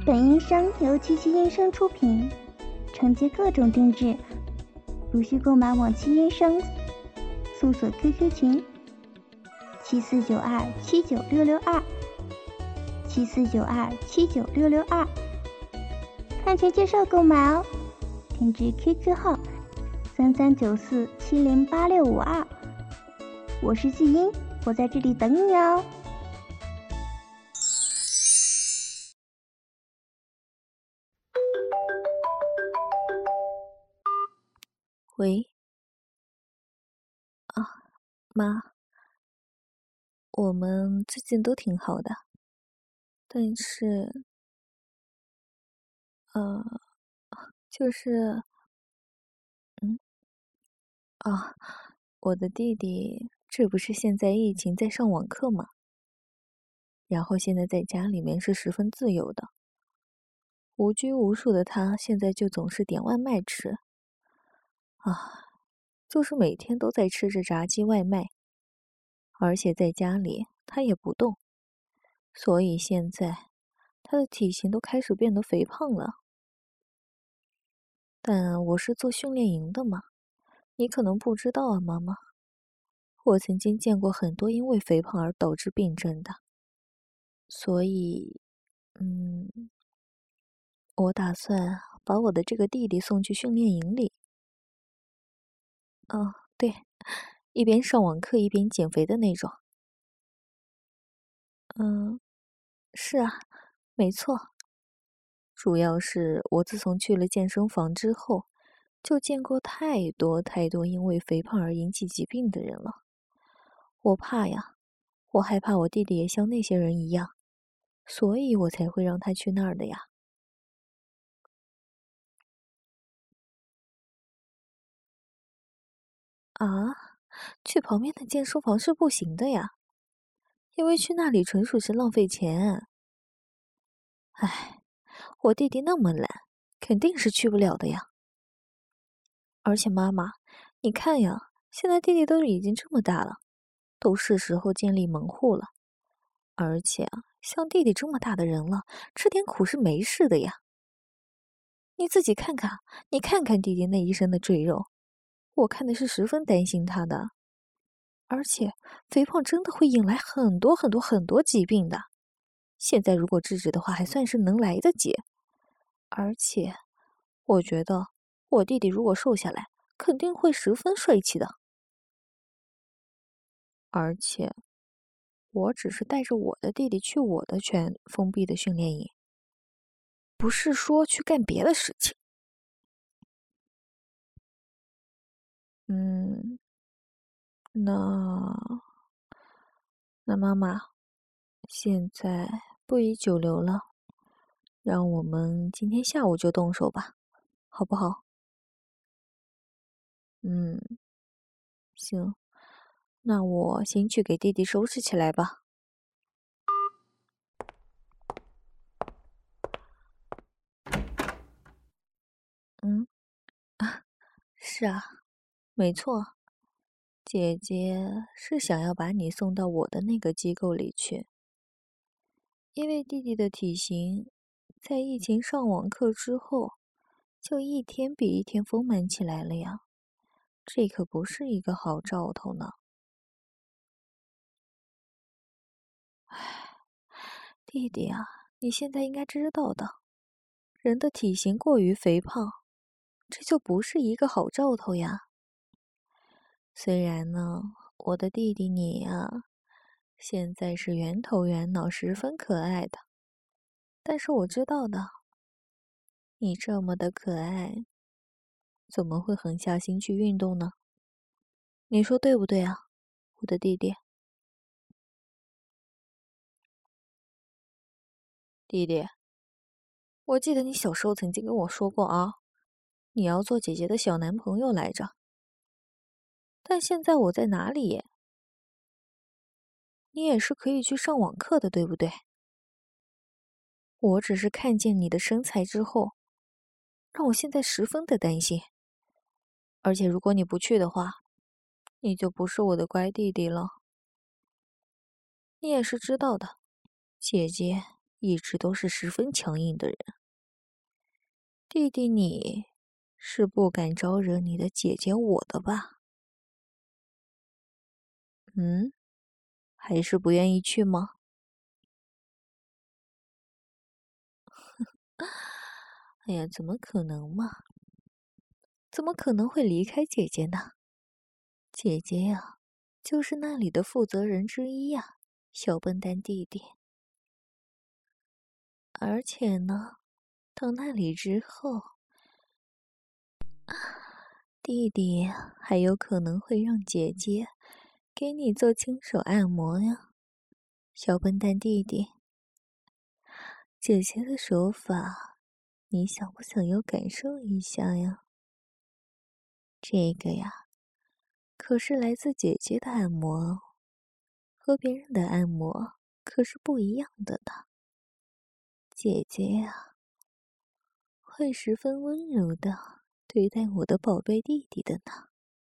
本音声由七七音声出品，承接各种定制，如需购买往期音声，搜索 QQ 群74927966274966279662，看群介绍购买哦。添至 QQ 号3394708652，我是季音，我在这里等你哦。 喂，妈，我们最近都挺好的，但是，就是，我的弟弟这不是现在疫情在上网课吗？然后现在在家里面是十分自由的，无拘无束的他现在就总是点外卖吃，就是每天都在吃着炸鸡外卖，而且在家里他也不动，所以现在他的体型都开始变得肥胖了。但我是做训练营的嘛，你可能不知道啊，妈妈。我曾经见过很多因为肥胖而导致病症的，所以，我打算把我的这个弟弟送去训练营里。对，一边上网课一边减肥的那种。是啊，没错。主要是我自从去了健身房之后，就见过太多太多因为肥胖而引起疾病的人了。我怕呀，我害怕我弟弟也像那些人一样，所以我才会让他去那儿的呀。去旁边的健身房是不行的呀，因为去那里纯属是浪费钱。我弟弟那么懒，肯定是去不了的呀。而且妈妈，你看呀，现在弟弟都已经这么大了，都是时候建立门户了。而且像弟弟这么大的人了，吃点苦是没事的呀。你自己看看，你看看弟弟那一身的赘肉，我看的是十分担心他的。而且肥胖真的会引来很多很多很多疾病的，现在如果制止的话，还算是能来得及。而且，我觉得我弟弟如果瘦下来，肯定会十分帅气的。而且，我只是带着我的弟弟去我的全封闭的训练营，不是说去干别的事情。那妈妈，现在不宜久留了，让我们今天下午就动手吧，好不好？行，那我先去给弟弟收拾起来吧。是啊，没错，姐姐是想要把你送到我的那个机构里去，因为弟弟的体型在疫情上网课之后，就一天比一天丰满起来了呀，这可不是一个好兆头呢。弟弟啊，你现在应该知道的，人的体型过于肥胖，这就不是一个好兆头呀。虽然呢，我的弟弟你呀，现在是圆头圆脑，十分可爱的，但是我知道的，你这么的可爱，怎么会狠下心去运动呢？你说对不对啊，我的弟弟？弟弟，我记得你小时候曾经跟我说过啊，你要做姐姐的小男朋友来着。但现在我在哪里耶？你也是可以去上网课的，对不对？我只是看见你的身材之后，让我现在十分的担心。而且如果你不去的话，你就不是我的乖弟弟了。你也是知道的，姐姐一直都是十分强硬的人。弟弟你是不敢招惹你的姐姐我的吧？还是不愿意去吗？哎呀，怎么可能嘛？怎么可能会离开姐姐呢？姐姐呀，就是那里的负责人之一呀，小笨蛋弟弟。而且呢，到那里之后，弟弟还有可能会让姐姐给你做亲手按摩呀，小笨蛋弟弟。姐姐的手法，你想不想要感受一下呀？这个呀，可是来自姐姐的按摩哦，和别人的按摩可是不一样的呢。姐姐呀，会十分温柔的对待我的宝贝弟弟的呢。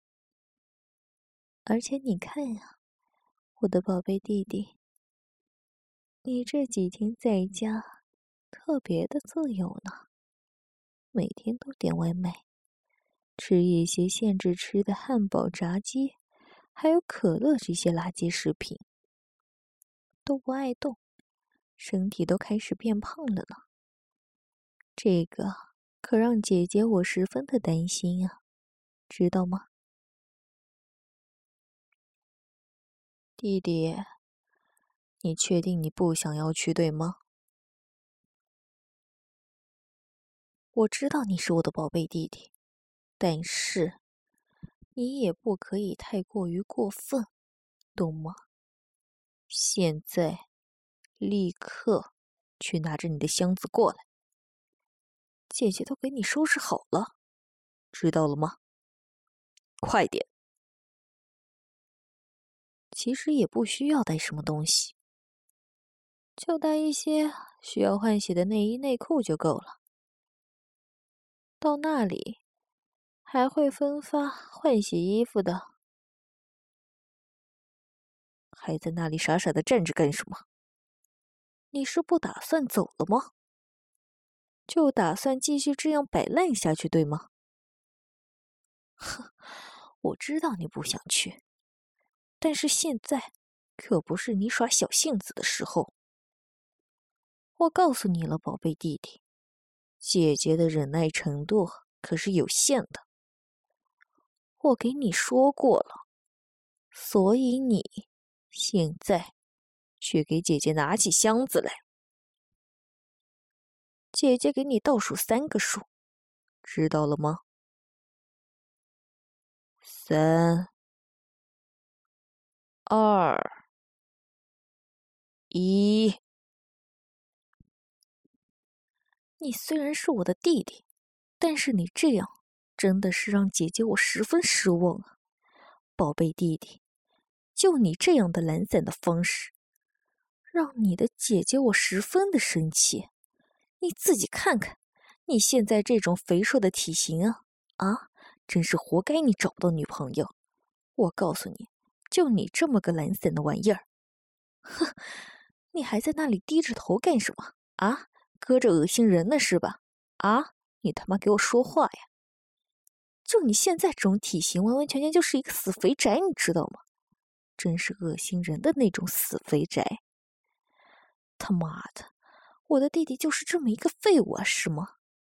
而且你看呀，我的宝贝弟弟，你这几天在家特别的自由呢，每天都点外卖，吃一些限制吃的汉堡、炸鸡，还有可乐这些垃圾食品，都不爱动，身体都开始变胖了呢。这个可让姐姐我十分的担心啊，知道吗？弟弟，你确定你不想要去，对吗？我知道你是我的宝贝弟弟，但是你也不可以太过于过分，懂吗？现在，立刻去拿着你的箱子过来，姐姐都给你收拾好了，知道了吗？快点！其实也不需要带什么东西，就带一些需要换洗的内衣内裤就够了。到那里还会分发换洗衣服的。还在那里傻傻的站着干什么？你是不打算走了吗？就打算继续这样摆烂下去，对吗？哼，我知道你不想去，但是现在可不是你耍小性子的时候。我告诉你了，宝贝弟弟，姐姐的忍耐程度可是有限的。我给你说过了，所以你现在去给姐姐拿起箱子来。姐姐给你倒数3个数，知道了吗？3、2、1。你虽然是我的弟弟，但是你这样真的是让姐姐我十分失望啊，宝贝弟弟。就你这样的懒散的方式，让你的姐姐我十分的生气。你自己看看，你现在这种肥硕的体型啊，真是活该你找不到女朋友。我告诉你，就你这么个懒散的玩意儿，哼，你还在那里低着头干什么啊？搁着恶心人呢是吧？啊，你他妈给我说话呀！就你现在这种体型，完完全全就是一个死肥宅，你知道吗？真是恶心人的那种死肥宅。他妈的，我的弟弟就是这么一个废物啊，是吗？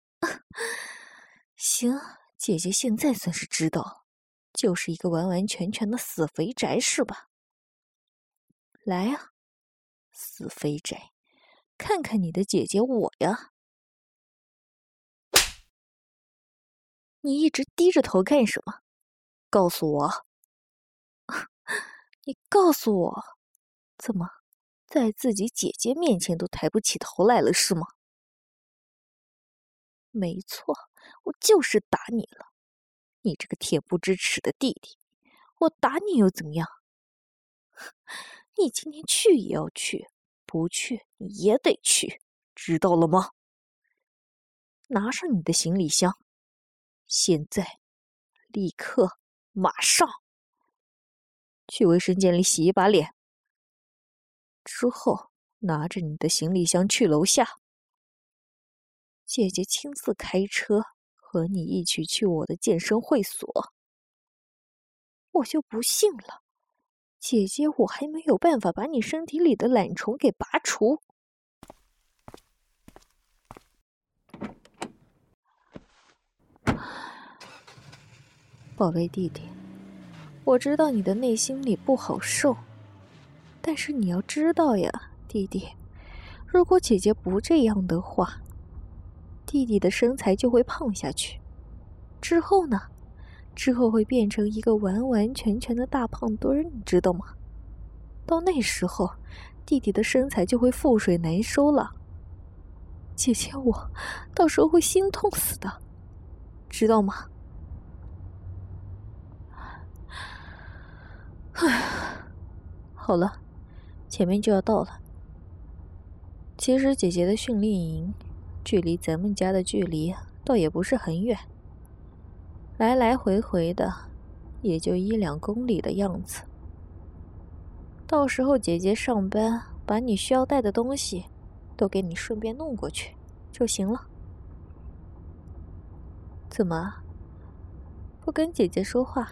行，姐姐现在算是知道了，就是一个完完全全的死肥宅，是吧？来啊，死肥宅，看看你的姐姐我呀！你一直低着头干什么？告诉我，你告诉我，怎么在自己姐姐面前都抬不起头来了，是吗？没错，我就是打你了，你这个恬不知耻的弟弟！我打你又怎么样？你今天去也要去，不去你也得去，知道了吗？拿上你的行李箱，现在，立刻，马上，去卫生间里洗一把脸。之后， 拿着你的行李箱去楼下。姐姐亲自开车和你一起去我的健身会所。我就不信了，姐姐我还没有办法把你身体里的懒虫给拔除。宝贝弟弟，我知道你的内心里不好受，但是你要知道呀，弟弟，如果姐姐不这样的话，弟弟的身材就会胖下去。之后呢？之后会变成一个完完全全的大胖墩儿，你知道吗？到那时候，弟弟的身材就会覆水难收了。姐姐我到时候会心痛死的，知道吗？唉，好了，前面就要到了。其实姐姐的训练营距离咱们家的距离倒也不是很远，来来回回的也就1-2公里的样子。到时候姐姐上班把你需要带的东西都给你顺便弄过去就行了。怎么不跟姐姐说话？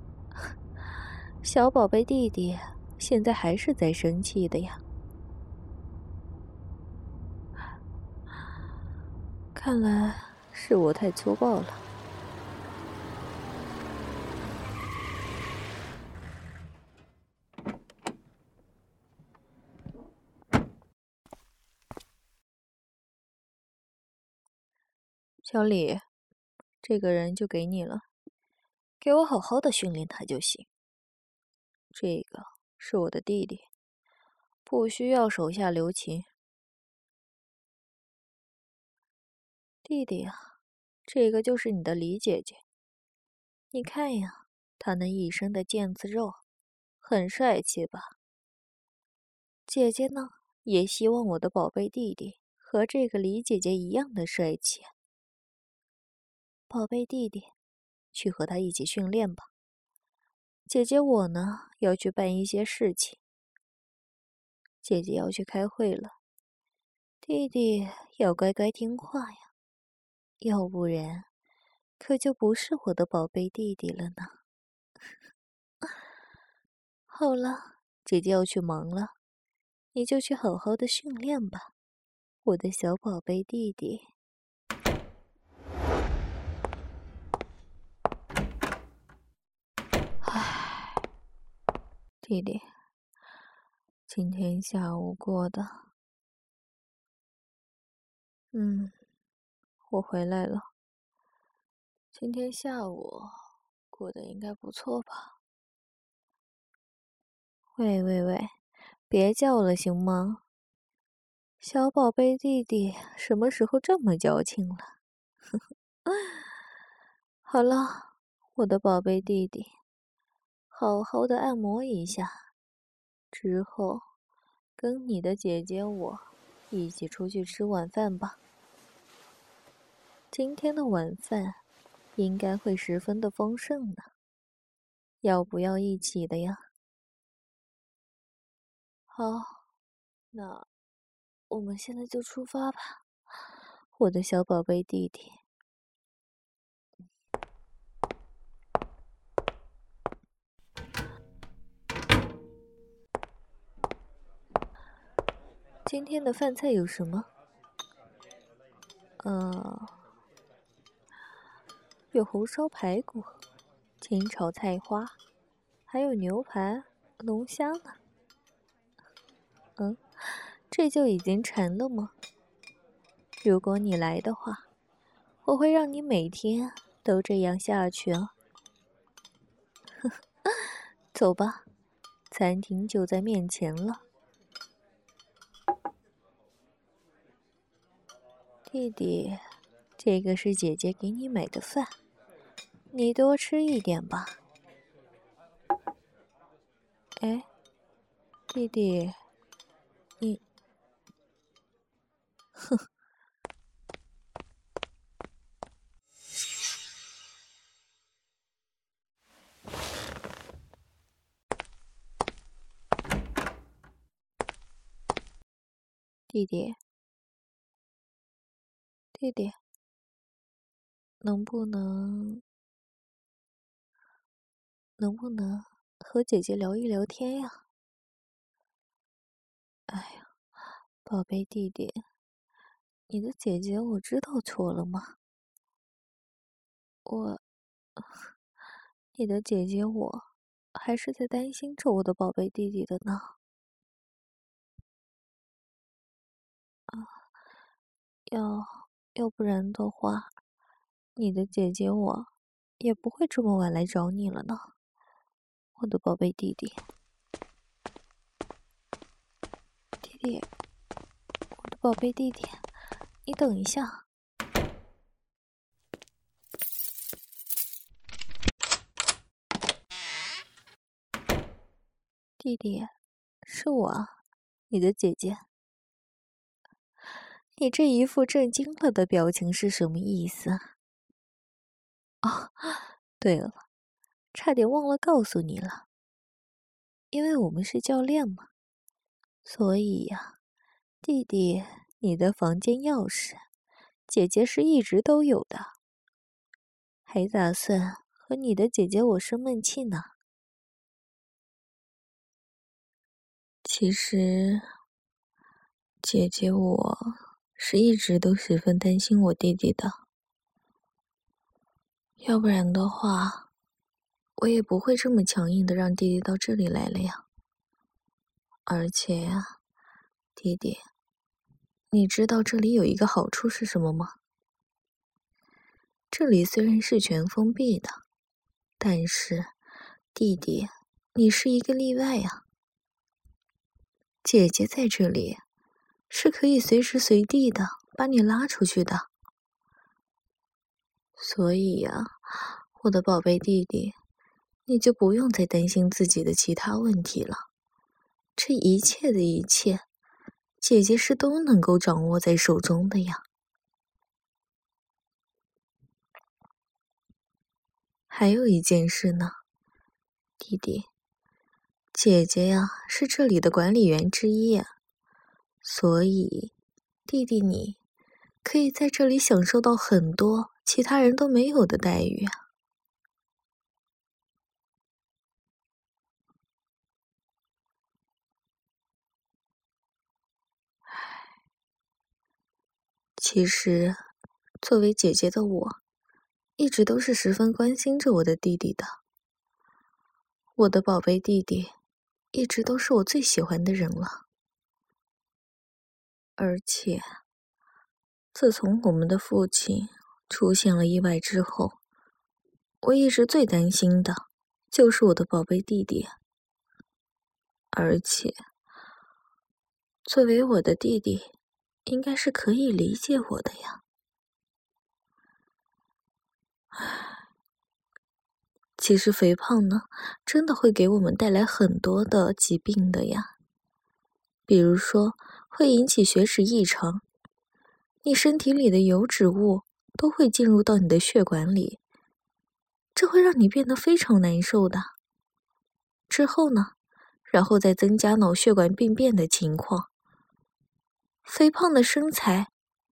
小宝贝弟弟现在还是在生气的呀。看来是我太粗暴了。小李，这个人就给你了，给我好好的训练他就行。这个是我的弟弟，不需要手下留情。弟弟啊，这个就是你的李姐姐。你看呀，她那一身的腱子肉，很帅气吧？姐姐呢，也希望我的宝贝弟弟和这个李姐姐一样的帅气。宝贝弟弟，去和他一起训练吧。姐姐我呢，要去办一些事情。姐姐要去开会了，弟弟要乖乖听话呀，要不然可就不是我的宝贝弟弟了呢。好了，姐姐要去忙了，你就去好好的训练吧，我的小宝贝弟弟。唉，弟弟，今天下午过的，我回来了。今天下午过得应该不错吧？喂，别叫了行吗？小宝贝弟弟什么时候这么矫情了？好了，我的宝贝弟弟，好好的按摩一下，之后跟你的姐姐我一起出去吃晚饭吧。今天的晚饭应该会十分的丰盛呢，要不要一起的呀？好，那我们现在就出发吧，我的小宝贝弟弟。今天的饭菜有什么？有红烧排骨、清炒菜花，还有牛排、龙虾呢。这就已经馋了吗？如果你来的话，我会让你每天都这样下去啊。走吧，餐厅就在面前了。弟弟，这个是姐姐给你买的饭，你多吃一点吧。哎，弟弟，你，哼。 弟弟，弟弟，能不能和姐姐聊一聊天呀？哎呀，宝贝弟弟，你的姐姐我知道错了吗？你的姐姐我还是在担心着我的宝贝弟弟的呢。要不然的话，你的姐姐我也不会这么晚来找你了呢，我的宝贝弟弟。弟弟，我的宝贝弟弟，你等一下。弟弟，是我，你的姐姐。你这一副震惊了的表情是什么意思？哦，对了，差点忘了告诉你了，因为我们是教练嘛，所以呀，弟弟，你的房间钥匙，姐姐是一直都有的，还打算和你的姐姐我生闷气呢。其实，姐姐我是一直都十分担心我弟弟的，要不然的话，我也不会这么强硬的让弟弟到这里来了呀。而且呀，弟弟，你知道这里有一个好处是什么吗？这里虽然是全封闭的，但是，弟弟，你是一个例外呀。姐姐在这里，是可以随时随地的把你拉出去的。所以呀，我的宝贝弟弟，你就不用再担心自己的其他问题了。这一切的一切，姐姐是都能够掌握在手中的呀。还有一件事呢，弟弟，姐姐呀是这里的管理员之一，所以弟弟你可以在这里享受到很多其他人都没有的待遇啊。其实，作为姐姐的我，一直都是十分关心着我的弟弟的。我的宝贝弟弟，一直都是我最喜欢的人了。而且，自从我们的父亲出现了意外之后，我一直最担心的就是我的宝贝弟弟。而且，作为我的弟弟，应该是可以理解我的呀。其实肥胖呢，真的会给我们带来很多的疾病的呀。比如说，会引起血脂异常，你身体里的油脂物都会进入到你的血管里，这会让你变得非常难受的。之后呢，然后再增加脑血管病变的情况。肥胖的身材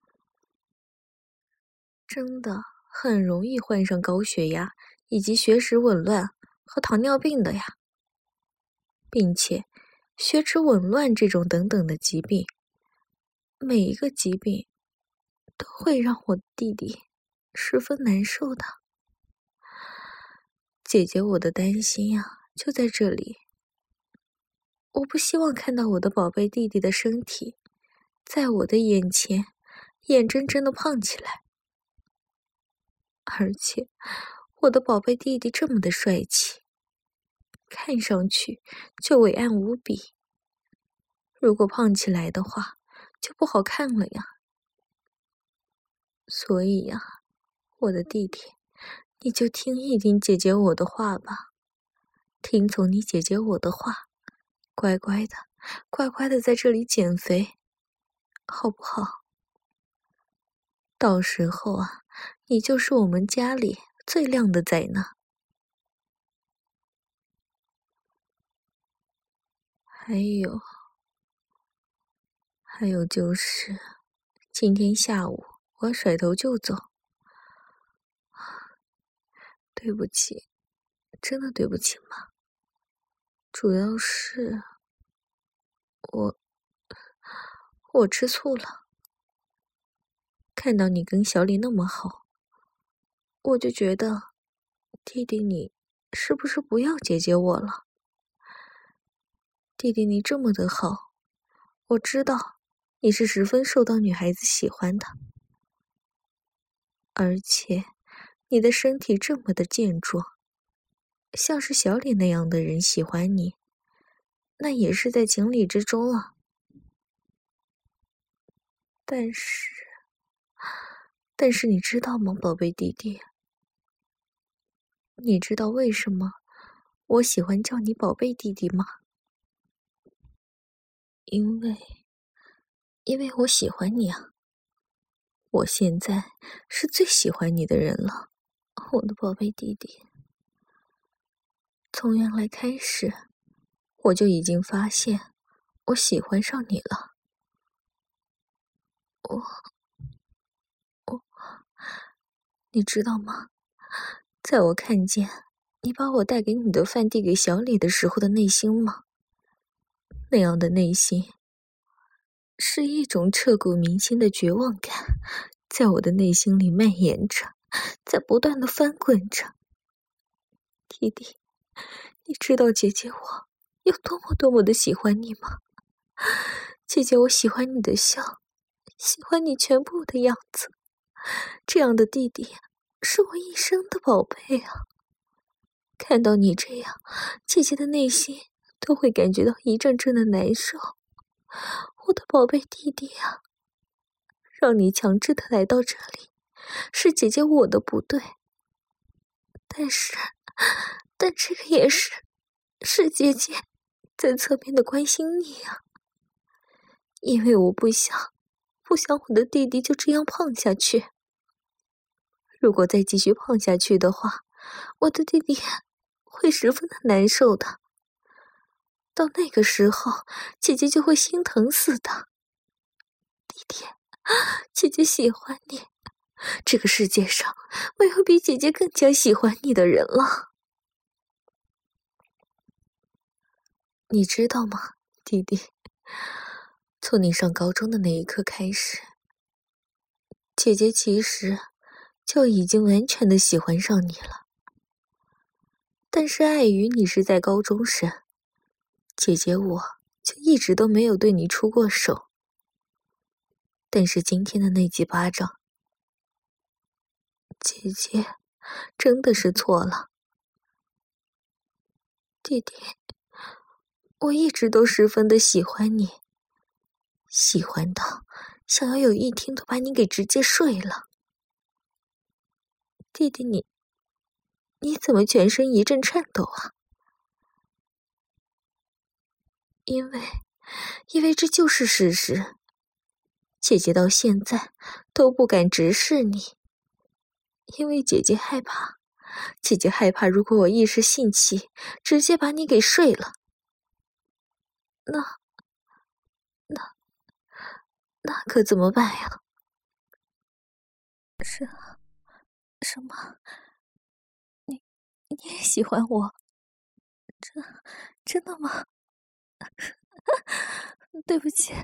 真的很容易患上高血压以及血脂紊乱和糖尿病的呀，并且血脂紊乱这种等等的疾病，每一个疾病都会让我弟弟十分难受的。姐姐我的担心呀，就在这里。我不希望看到我的宝贝弟弟的身体在我的眼前眼睁睁的胖起来。而且我的宝贝弟弟这么的帅气，看上去就伟岸无比，如果胖起来的话就不好看了呀。所以呀，我的弟弟，你就听一听姐姐我的话吧，听从你姐姐我的话，乖乖的在这里减肥，好不好？到时候啊，你就是我们家里最靓的仔呢。 还有就是，今天下午我甩头就走。对不起，真的对不起嘛。主要是我吃醋了，看到你跟小李那么好，我就觉得弟弟你是不是不要姐姐我了？弟弟你这么的好，我知道你是十分受到女孩子喜欢的，而且你的身体这么的健壮，像是小李那样的人喜欢你，那也是在情理之中啊。但是你知道吗，宝贝弟弟？你知道为什么我喜欢叫你宝贝弟弟吗？因为我喜欢你啊。我现在是最喜欢你的人了，我的宝贝弟弟。从原来开始，我就已经发现我喜欢上你了。你知道吗？在我看见你把我带给你的饭递给小李的时候的内心吗？那样的内心，是一种彻骨铭心的绝望感，在我的内心里蔓延着，在不断的翻滚着。弟弟，你知道姐姐我有多么的喜欢你吗？姐姐我喜欢你的笑，喜欢你全部的样子，这样的弟弟是我一生的宝贝啊。看到你这样，姐姐的内心都会感觉到一阵阵的难受。我的宝贝弟弟啊，让你强制的来到这里，是姐姐我的不对。但这个也是姐姐在侧面的关心你啊。因为我不想我的弟弟就这样胖下去。如果再继续胖下去的话，我的弟弟会十分的难受的。到那个时候，姐姐就会心疼死的。弟弟，姐姐喜欢你，这个世界上没有比姐姐更加喜欢你的人了。你知道吗，弟弟？从你上高中的那一刻开始，姐姐其实就已经完全的喜欢上你了。但是碍于你是在高中生，姐姐我就一直都没有对你出过手。但是今天的那几巴掌，姐姐真的是错了。弟弟，我一直都十分的喜欢你，喜欢到想要有一天都把你给直接睡了。弟弟你怎么全身一阵颤抖啊？因为这就是事实。姐姐到现在都不敢直视你，因为姐姐害怕如果我一时兴起直接把你给睡了，那可怎么办呀？什么？你也喜欢我？真的吗？对不起，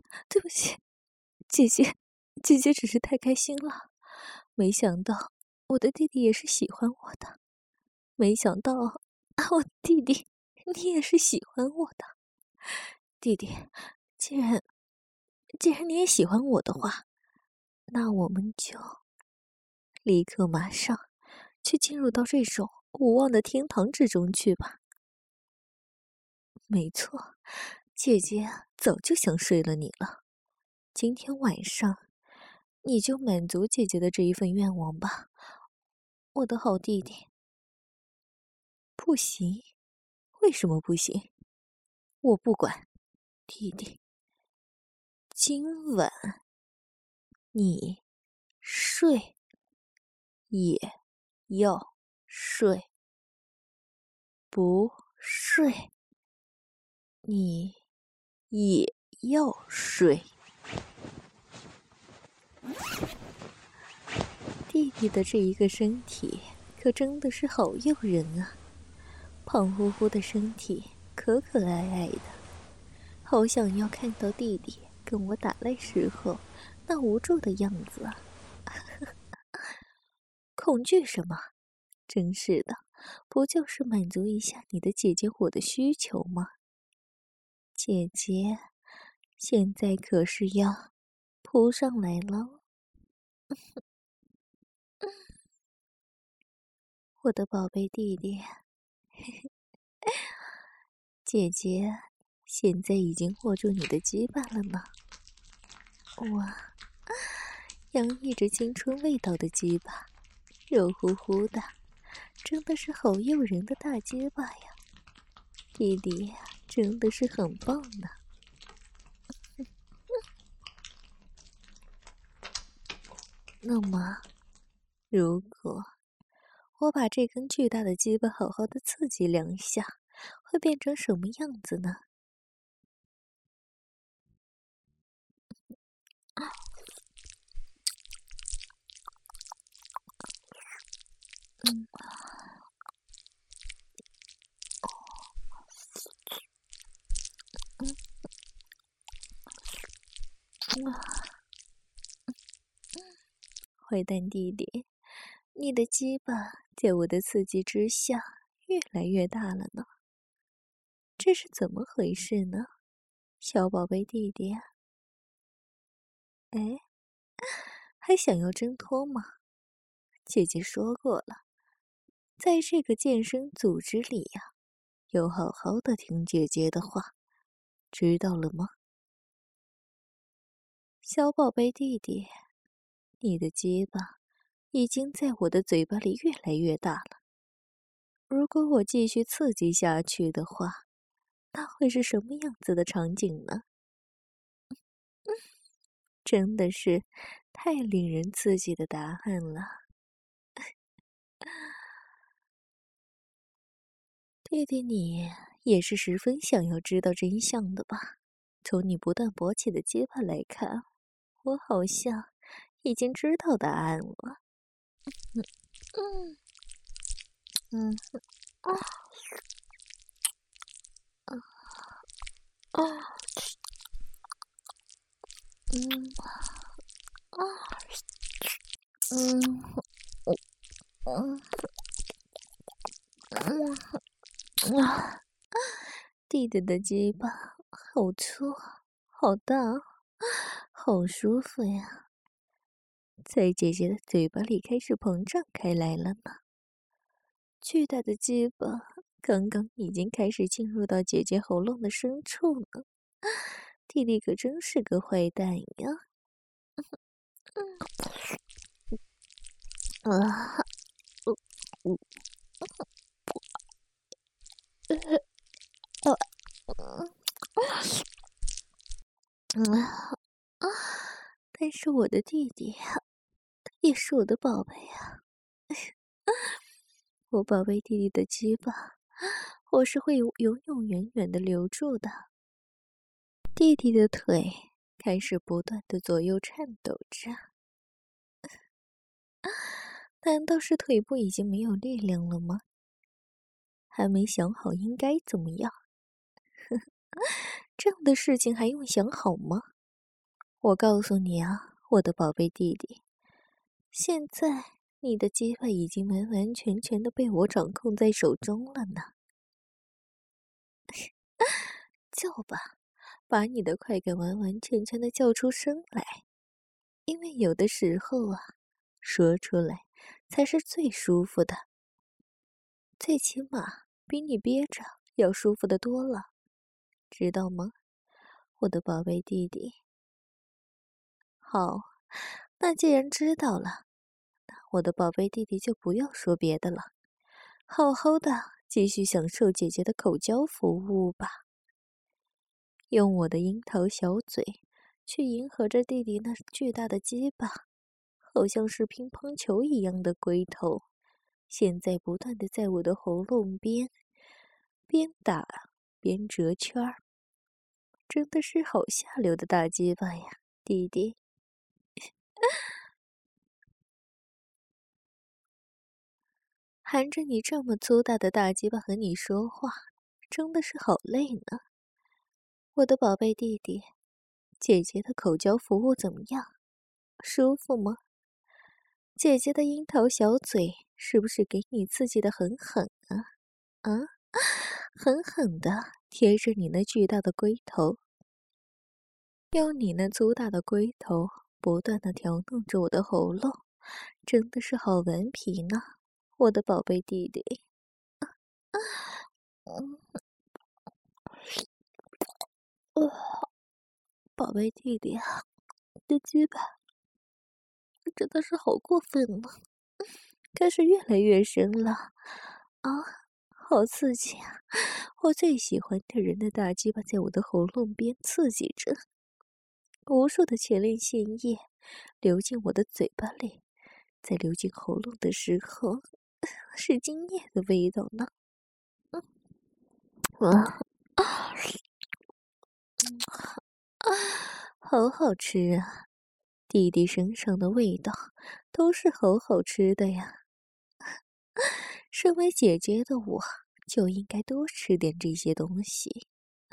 姐姐只是太开心了，没想到我的弟弟也是喜欢我的，没想到我的弟弟你也是喜欢我的。弟弟，既然你也喜欢我的话，那我们就立刻马上去进入到这种无望的天堂之中去吧。没错，姐姐早就想睡了你了。今天晚上，你就满足姐姐的这一份愿望吧，我的好弟弟。不行？为什么不行？我不管，弟弟。今晚你睡也要睡，不睡你也要睡。 弟弟的这一个身体可真的是好诱人啊，胖乎乎的身体，可可爱爱的，好想要看到弟弟跟我打来时候那无助的样子啊！恐惧什么？真是的，不就是满足一下你的姐姐我的需求吗？姐姐，现在可是要扑上来了。我的宝贝弟弟，姐姐现在已经握住你的鸡巴了呢。哇，洋溢着青春味道的鸡巴，肉乎乎的，真的是好诱人的大鸡巴呀！弟弟真的是很棒呢。那么，如果我把这根巨大的鸡巴好好的刺激两下，会变成什么样子呢？坏蛋弟弟，你的鸡巴在我的刺激之下越来越大了呢，这是怎么回事呢？小宝贝弟弟啊，哎，还想要挣脱吗？姐姐说过了，在这个健身组织里呀，要好好的听姐姐的话，知道了吗？小宝贝弟弟，你的鸡巴已经在我的嘴巴里越来越大了。如果我继续刺激下去的话，那会是什么样子的场景呢？真的是太令人刺激的答案了。弟弟，你也是十分想要知道真相的吧？从你不断勃起的鸡巴来看，我好像已经知道答案了。弟弟的鸡巴好粗，好大，好舒服呀！在姐姐的嘴巴里开始膨胀开来了呢。巨大的鸡巴刚刚已经开始进入到姐姐喉咙的深处呢。弟弟可真是个坏蛋呀！但是我的弟弟也是我的宝贝啊！我宝贝弟弟的鸡巴，我是会永永远远的留住的。弟弟的腿开始不断的左右颤抖着，难道是腿部已经没有力量了吗？还没想好应该怎么样？这样的事情还用想好吗？我告诉你啊，我的宝贝弟弟，现在你的鸡巴已经完完全全的被我掌控在手中了呢。叫吧，把你的快感完完全全的叫出声来，因为有的时候啊，说出来才是最舒服的，最起码比你憋着要舒服的多了，知道吗，我的宝贝弟弟？好，那既然知道了，那我的宝贝弟弟就不要说别的了，好好的继续享受姐姐的口交服务吧。用我的樱桃小嘴去迎合着弟弟那巨大的鸡巴，好像是乒乓球一样的龟头，现在不断的在我的喉咙边打边折圈儿，真的是好下流的大鸡巴呀，弟弟！ 含着你这么粗大的大鸡巴和你说话，真的是好累呢。我的宝贝弟弟，姐姐的口交服务怎么样？舒服吗？姐姐的樱桃小嘴是不是给你刺激的很狠啊？啊，狠狠的贴着你那巨大的龟头，用你那粗大的龟头不断的挑弄着我的喉咙，真的是好顽皮呢，我的宝贝弟弟。宝贝弟弟啊，你的鸡巴真的是好过分呢，开始越来越深了啊，好刺激啊！我最喜欢的人的大鸡巴在我的喉咙边刺激着，无数的前列腺液流进我的嘴巴里，在流进喉咙的时候，是精液的味道呢。好好吃啊！弟弟身上的味道都是好好吃的呀。身为姐姐的我，就应该多吃点这些东西。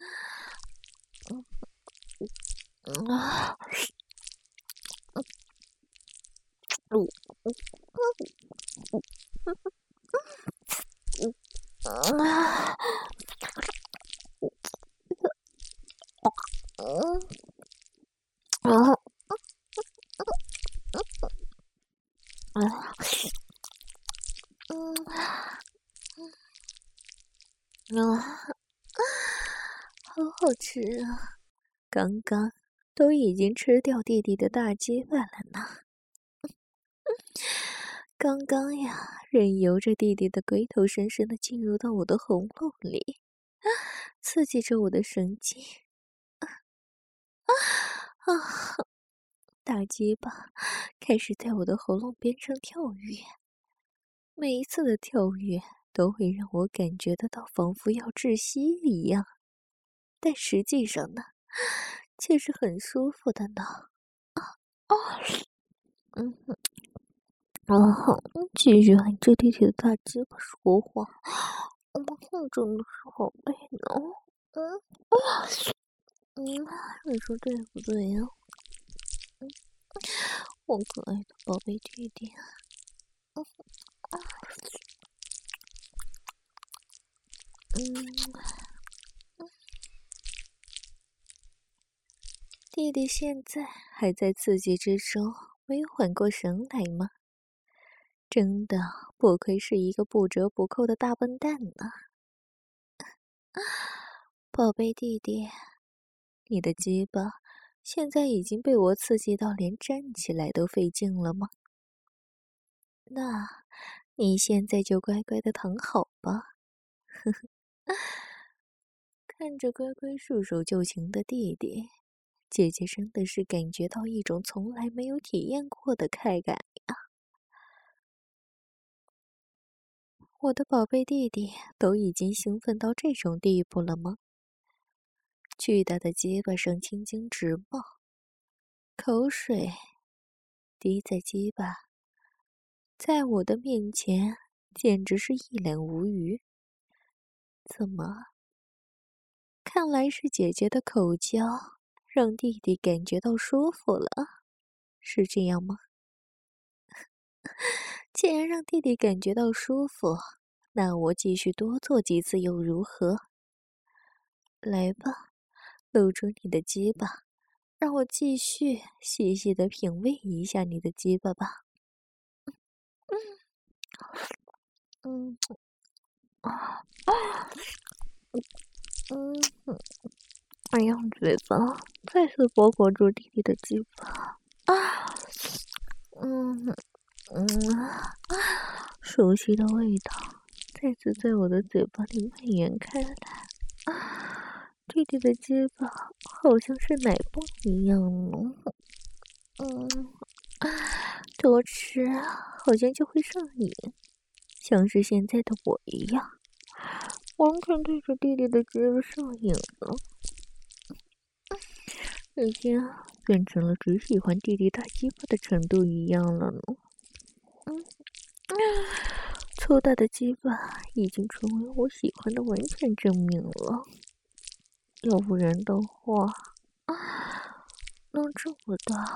好好吃啊！刚刚都已经吃掉弟弟的大鸡巴了呢。刚刚呀，任由着弟弟的龟头深深的进入到我的喉咙里，刺激着我的神经。大鸡巴开始在我的喉咙边上跳跃，每一次的跳跃都会让我感觉得到仿佛要窒息一样，但实际上呢，却是很舒服的呢。继续含着弟弟的大鸡巴说话，真的是好累呢。你说对不对呀？我可爱的宝贝弟弟。弟弟现在还在刺激之中，没有缓过神来吗？真的不愧是一个不折不扣的大笨蛋呢。宝贝弟弟，你的鸡巴现在已经被我刺激到连站起来都费劲了吗？那你现在就乖乖的躺好吧。看着乖乖束手就擒的弟弟，姐姐真的是感觉到一种从来没有体验过的快感呀。我的宝贝弟弟都已经兴奋到这种地步了吗？巨大的鸡巴上青筋直冒，口水滴在鸡巴，在我的面前简直是一览无余。怎么？看来是姐姐的口交让弟弟感觉到舒服了，是这样吗？既然让弟弟感觉到舒服，那我继续多做几次又如何？来吧，露出你的鸡巴，让我继续细细的品味一下你的鸡巴吧。用嘴巴再次包裹住弟弟的鸡巴。熟悉的味道再次在我的嘴巴里蔓延开来。弟弟的鸡巴好像是奶棒一样呢。多吃好像就会上瘾，像是现在的我一样，完全对着弟弟的鸡巴上瘾了。已经变成了只喜欢弟弟大鸡巴的程度一样了呢。粗大的鸡巴已经成为我喜欢的完全证明了。要不然的话，能这么大，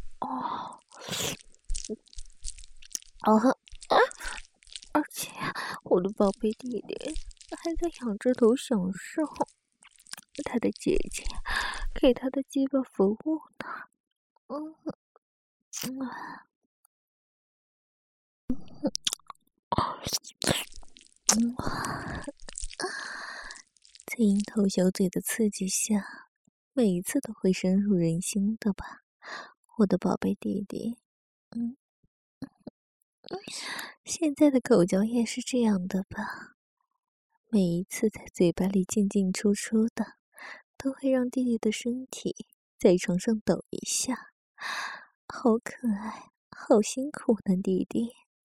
而且我的宝贝弟弟还在仰着头享受他的姐姐给他的鸡巴服务呢。在樱桃小嘴的刺激下，每一次都会深入人心的吧，我的宝贝弟弟。现在的狗叫也是这样的吧，每一次在嘴巴里进进出出的，都会让弟弟的身体在床上抖一下，好可爱，好辛苦呢，弟弟。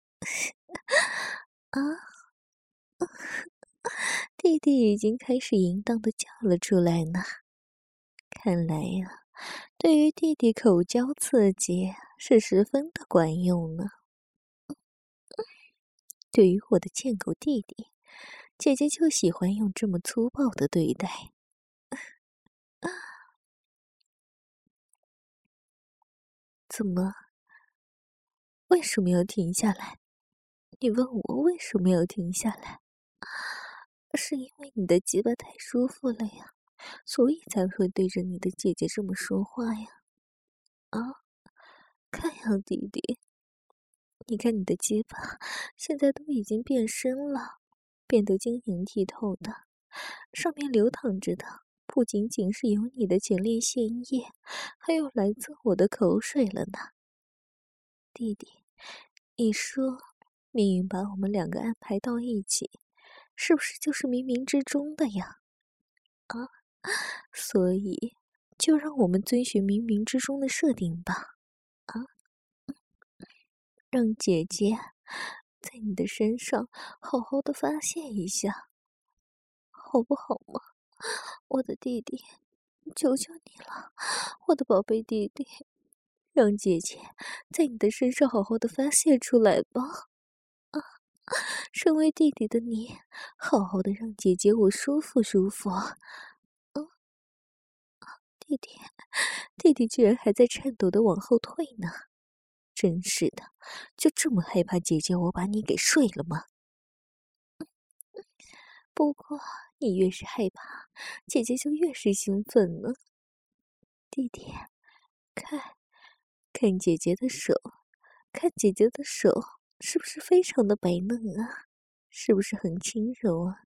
弟弟已经开始淫荡的叫了出来呢。看来呀，对于弟弟口交刺激是十分的管用呢。对于我的贱狗弟弟，姐姐就喜欢用这么粗暴的对待。怎么？为什么要停下来？你问我为什么要停下来？是因为你的鸡巴太舒服了呀，所以才会对着你的姐姐这么说话呀。看呀，弟弟，你看你的鸡巴现在都已经变深了，变得晶莹剔透的，上面流淌着的不仅仅是有你的前列腺液，还有来自我的口水了呢。弟弟，你说命运把我们两个安排到一起，是不是就是冥冥之中的呀？所以就让我们遵循冥冥之中的设定吧。让姐姐在你的身上好好的发泄一下，好不好吗？我的弟弟，求求你了，我的宝贝弟弟，让姐姐在你的身上好好的发泄出来吧。身为弟弟的你，好好的让姐姐我舒服舒服。弟弟居然还在颤抖的往后退呢，真是的，就这么害怕姐姐我把你给睡了吗？不过你越是害怕，姐姐就越是兴奋呢。弟弟，看姐姐的手，看姐姐的手是不是非常的白嫩啊？是不是很轻柔啊？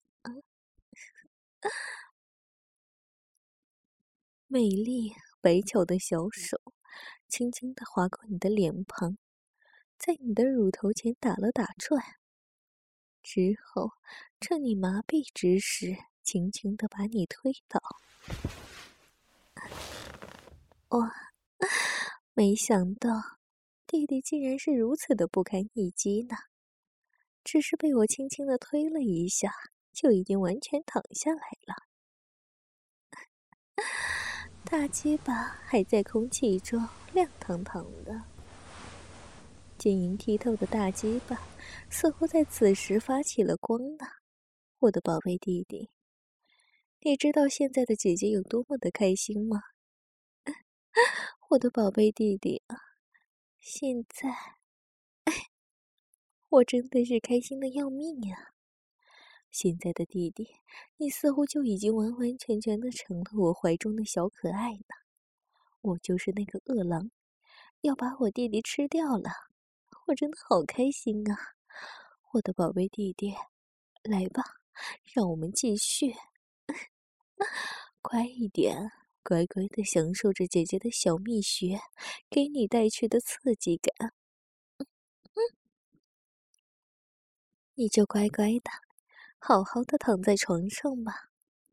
美丽白巧的小手轻轻地划过你的脸庞，在你的乳头前打了打转，之后趁你麻痹之时轻轻地把你推倒。哇，没想到弟弟竟然是如此的不堪一击呢，只是被我轻轻地推了一下就已经完全躺下来了。大鸡巴还在空气中亮堂堂的，晶莹剔透的大鸡巴似乎在此时发起了光呢。我的宝贝弟弟，你知道现在的姐姐有多么的开心吗？我的宝贝弟弟啊，现在我真的是开心的要命呀！现在的弟弟，你似乎就已经完完全全的成了我怀中的小可爱呢。我就是那个饿狼，要把我弟弟吃掉了，我真的好开心啊！我的宝贝弟弟，来吧，让我们继续。快一点，乖乖的享受着姐姐的小蜜穴给你带去的刺激感。你就乖乖的好好的躺在床上吧。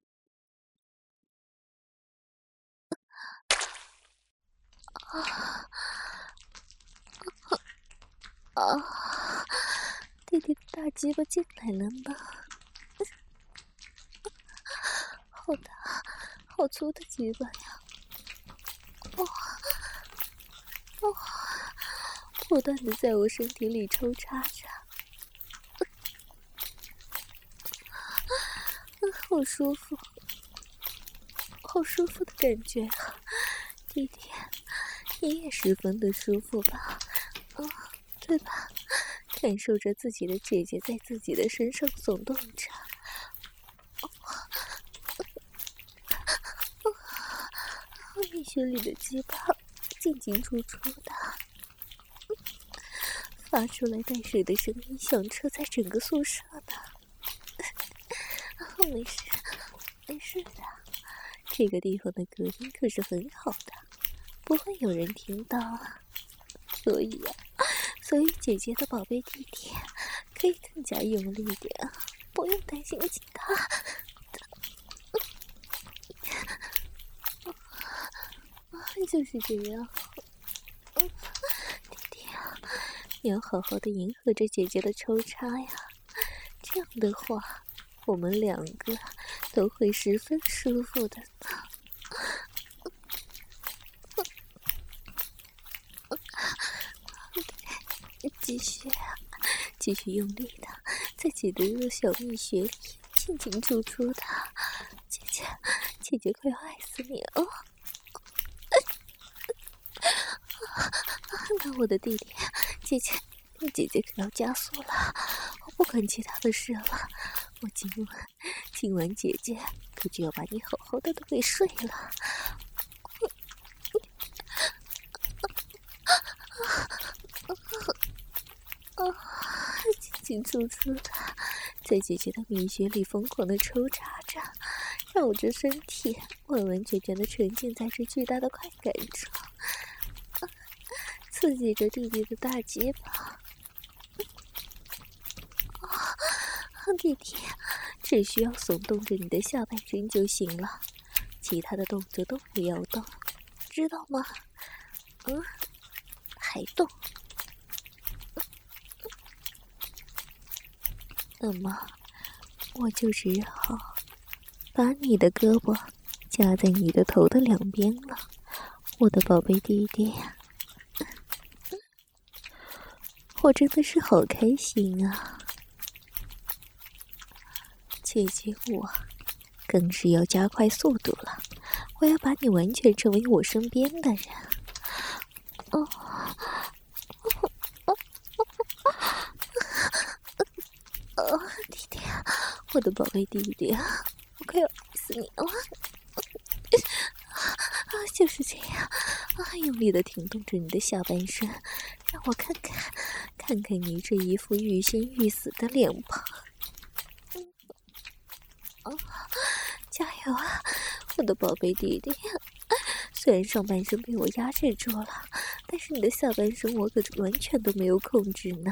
弟弟的大鸡巴进来了呢，好大好粗的鸡巴呀！ 不断的在我身体里抽插着，好舒服，好舒服的感觉啊！弟弟，你也十分的舒服吧？对吧？感受着自己的姐姐在自己的身上耸动着，蜜穴里的鸡巴进进出出的，发出来带水的声音响彻在整个宿舍呢。没事，没事的，这个地方的隔音可是很好的，不会有人听到啊。所以姐姐的宝贝弟弟可以更加用力点，不用担心其他就是这样。弟弟啊，你要好好的迎合着姐姐的抽插呀，这样的话我们两个都会十分舒服的呢。继续用力的在姐的弱小蜜穴里进进出出的，姐姐快要爱死你了。那我的弟弟，姐姐可要加速了，我不管其他的事了，我今晚姐姐可就要把你好好的都给睡了。进进出出的，在姐姐的蜜穴里疯狂的抽插着，让我这身体完完全全的沉浸在这巨大的快感中，刺激着弟弟的大鸡巴。弟弟，只需要耸动着你的下半身就行了，其他的动作都不要动，知道吗？还动？那么我就只好把你的胳膊夹在你的头的两边了，我的宝贝弟弟呀！我真的是好开心啊！姐姐我更是要加快速度了，我要把你完全成为我身边的人。弟弟，我的宝贝弟弟，我快要爱死你了！就是这样，用力的挺动着你的下半身，让我看看你这一副欲仙欲死的脸庞。加油啊，我的宝贝弟弟！虽然上半身被我压制住了，但是你的下半身我可完全都没有控制呢。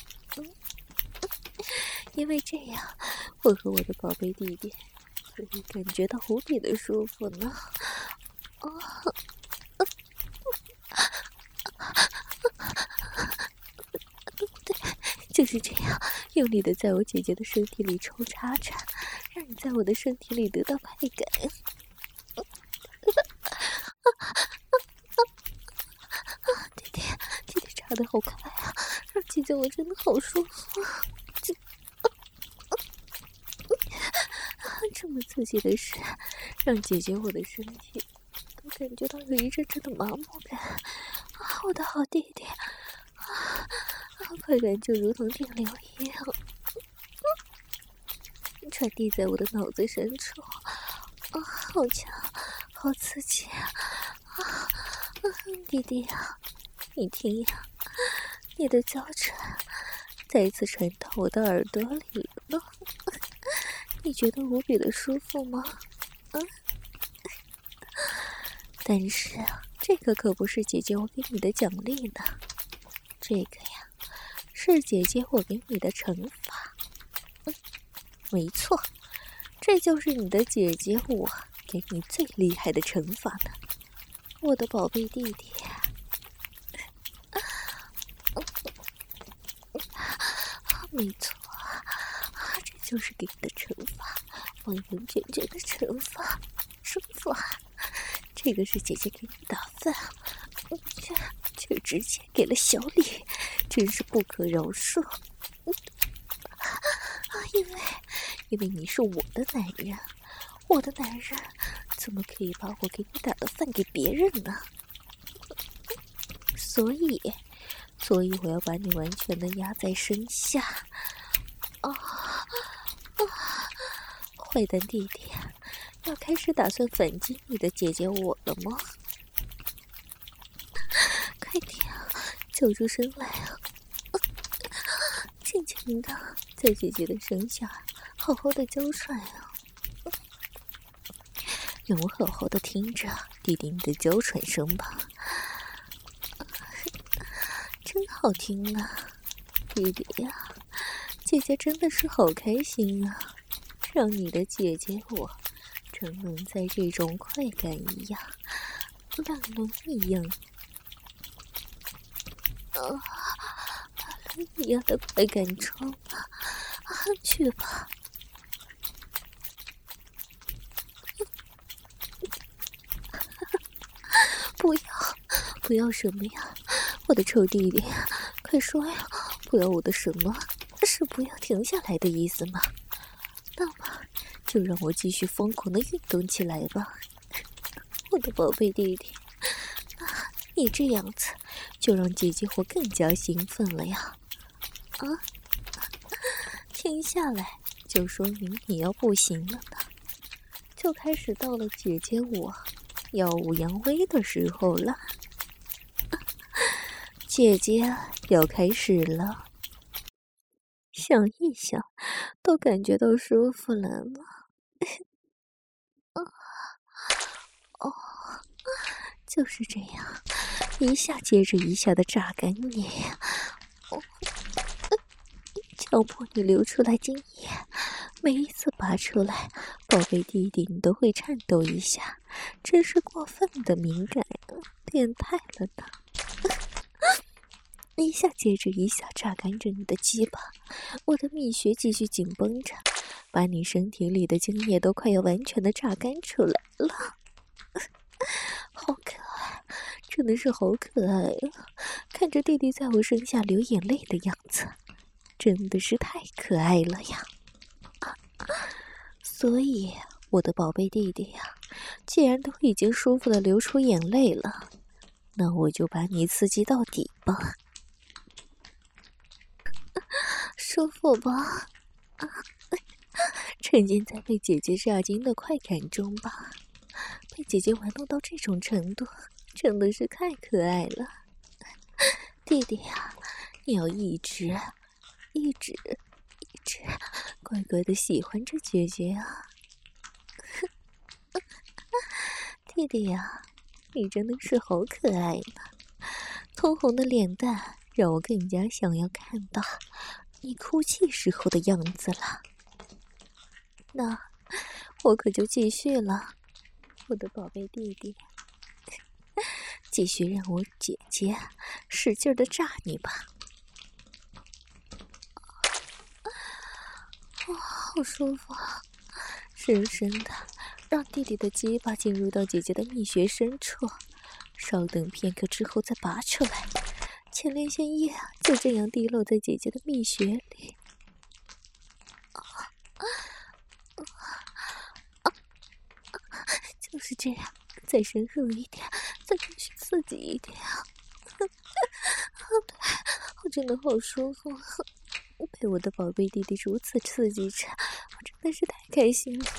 因为这样，我和我的宝贝弟弟可以感觉到无比的舒服呢。对，就是这样，用力的在我姐姐的身体里抽插着，让你在我的身体里得到快感。弟弟插得好快啊，让姐姐我真的好舒服啊！这么刺激的事，让姐姐我的身体都感觉到有一阵阵的麻木感。我的好弟弟，快感就如同电流一样，传递在我的脑子深处。好强，好刺激弟弟啊，你听呀，你的娇喘再次传到我的耳朵里了。你觉得无比的舒服吗？但是这个可不是姐姐我给你的奖励呢，这个呀是姐姐我给你的惩罚。没错，这就是你的姐姐我给你最厉害的惩罚呢，我的宝贝弟弟。没错，这就是给你的惩罚，完完全全的惩罚。这个是姐姐给你打饭， 却直接给了小李，真是不可饶恕。因为你是我的男人，我的男人怎么可以把我给你打的饭给别人呢？所以我要把你完全的压在身下。坏蛋弟弟，要开始打算反击你的姐姐我了吗？快点，叫出声来啊！轻轻的在姐姐的身下好好的娇喘啊！让我好好的听着弟弟你的娇喘声吧。真好听啊，弟弟呀，姐姐真的是好开心啊，让你的姐姐我真能在这种快感一样烂轮一样一样的快感中去吧。不要什么呀，我的臭弟弟，快说呀，不要我的什么？是不要停下来的意思吗？那么就让我继续疯狂的运动起来吧，我的宝贝弟弟。你这样子就让姐姐我更加兴奋了呀！停下来就说明你要不行了呢，就开始到了姐姐我耀武扬威的时候了。姐姐要开始了，想一想都感觉到舒服了呢。就是这样，一下接着一下的榨干你，强迫你流出来精液，每一次拔出来，宝贝弟弟你都会颤抖一下，真是过分的敏感啊，变态了呢。一下接着一下榨干着你的鸡巴，我的蜜穴继续紧绷着，把你身体里的精液都快要完全的榨干出来了。好可爱，真的是好可爱啊！看着弟弟在我身下流眼泪的样子，真的是太可爱了呀！所以我的宝贝弟弟呀，既然都已经舒服的流出眼泪了，那我就把你刺激到底吧。舒服吧？沉浸在被姐姐榨精的快感中吧。被姐姐玩弄到这种程度，真的是太可爱了。弟弟呀，你要一直乖乖的喜欢着姐姐啊。弟弟呀，你真的是好可爱呢。通红的脸蛋让我更加想要看到你哭泣时候的样子了。那我可就继续了，我的宝贝弟弟，继续让我姐姐使劲的炸你吧。好舒服啊！深深的让弟弟的鸡巴进入到姐姐的蜜穴深处，稍等片刻之后再拔出来，前列腺液就这样滴落在姐姐的蜜穴里。就是这样，再深入一点，再继续刺激一点。对，我真的好舒服，被我的宝贝弟弟如此刺激着，我真的是太开心了。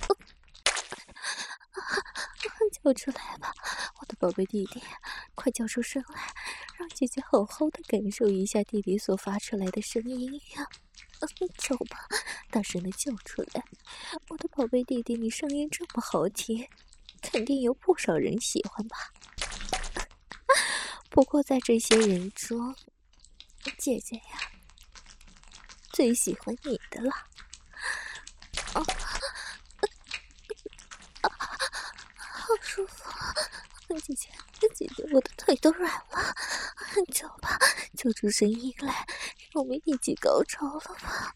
叫出来吧，我的宝贝弟弟，快叫出声来，让姐姐好好的感受一下弟弟所发出来的声音呀！叫吧，大声的叫出来，我的宝贝弟弟，你声音这么好听，肯定有不少人喜欢吧？不过在这些人中，姐姐呀，最喜欢你的了。好舒服，姐姐，我的腿都软了，叫吧，叫出声音来，让我们一起高潮了吧？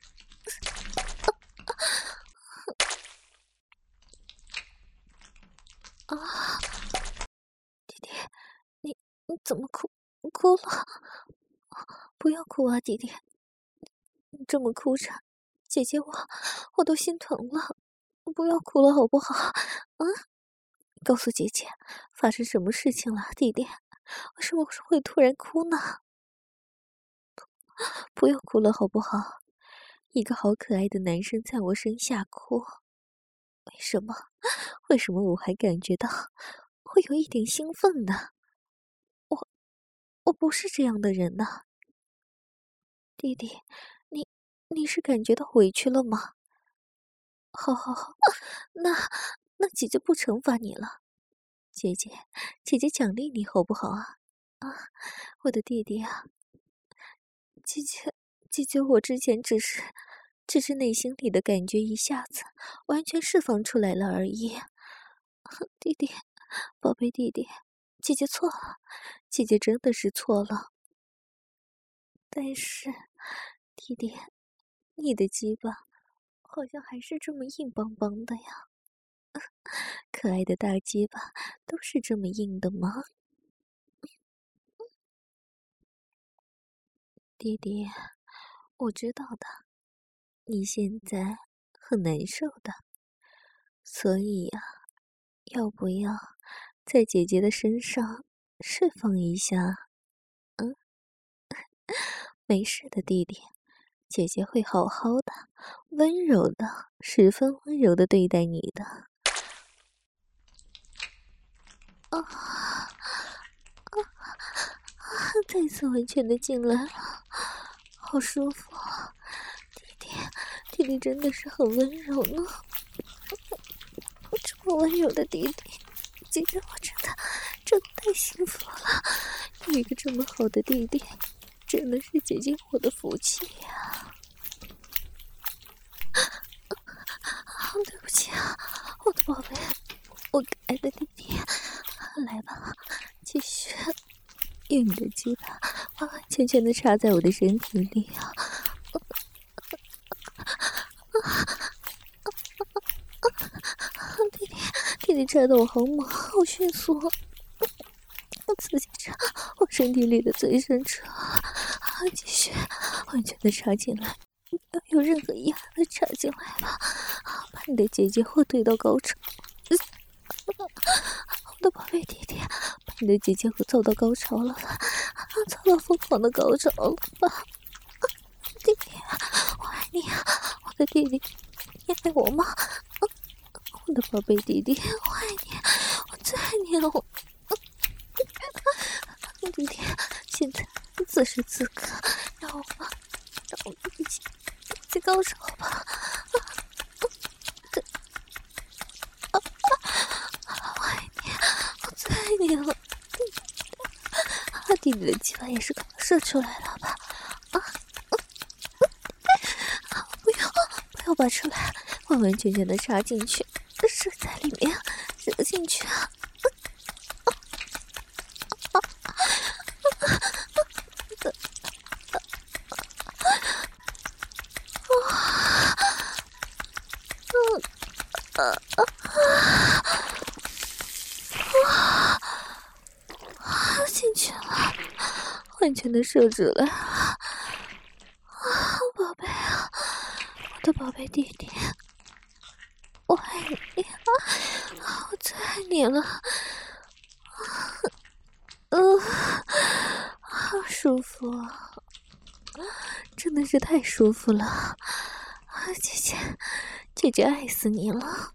弟弟，你怎么哭哭了，不要哭啊，弟弟，你这么哭着，姐姐我都心疼了，不要哭了好不好？告诉姐姐，发生什么事情了，弟弟？为什么会突然哭呢？不要哭了好不好？一个好可爱的男生在我身下哭，为什么？为什么我还感觉到会有一点兴奋呢？我不是这样的人呢。弟弟，你是感觉到委屈了吗？好，那姐姐不惩罚你了。姐姐奖励你好不好啊？我的弟弟啊，姐姐，我之前只是内心里的感觉一下子完全释放出来了而已。弟弟，宝贝弟弟，姐姐错了，姐姐真的是错了。但是，弟弟，你的鸡巴好像还是这么硬邦邦的呀。可爱的大鸡巴都是这么硬的吗？弟弟，我知道的，你现在很难受的，所以呀，要不要在姐姐的身上释放一下？没事的，弟弟，姐姐会好好的、温柔的、十分温柔的对待你的。再次完全的进来了，好舒服啊！弟弟真的是很温柔呢。这么温柔的弟弟，姐姐我真的太幸福了，有一个这么好的弟弟，真的是姐姐我的福气呀。对不起啊，我的宝贝，我可爱的弟弟，来吧，继续用你的鸡巴完完全全的插在我的身体里啊！弟弟插的我好猛，好迅速，刺激着我身体里的最深处，继续完全的插进来，不要有任何遗憾的插进来吧，把你的姐姐我推到高潮。我的宝贝弟弟，把你的姐姐我揍到高潮了吧，揍到疯狂的高潮了吧，弟弟，我爱你啊，我的弟弟，你爱我吗？我的宝贝弟弟，我爱你，我最爱你了，弟弟，现在此时此刻，让我一起高潮吧！我爱你，我最爱你了。弟弟的鸡巴也是刚射出来了吧？不要拔出来，完完全全的插进去，射在里面，射进去啊！进去了，完全的射出来了，宝贝啊，我的宝贝弟弟，我爱你，我最爱你了，好舒服啊，真的是太舒服了，姐姐爱死你了，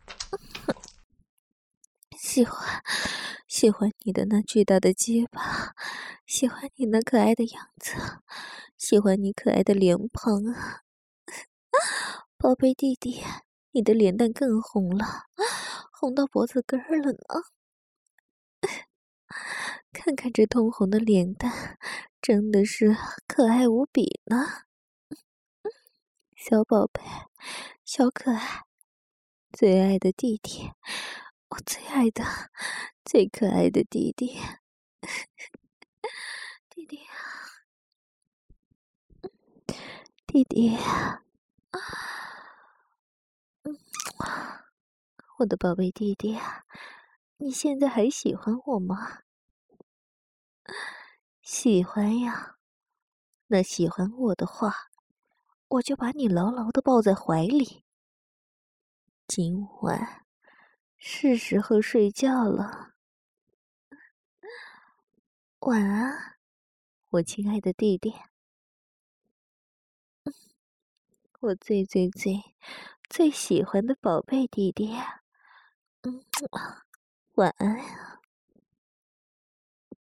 喜欢你的那巨大的鸡巴，喜欢你那可爱的样子，喜欢你可爱的脸庞啊！宝贝弟弟，你的脸蛋更红了，红到脖子根儿了呢。看看这通红的脸蛋，真的是可爱无比呢。小宝贝，小可爱，最爱的弟弟，我最爱的、最可爱的弟弟，弟弟啊，弟弟，我的宝贝弟弟啊，你现在还喜欢我吗？ 喜欢呀。那喜欢我的话，我就把你牢牢地抱在怀里。今晚是时候睡觉了，晚安，我亲爱的弟弟。我最最喜欢的宝贝弟弟。晚安呀。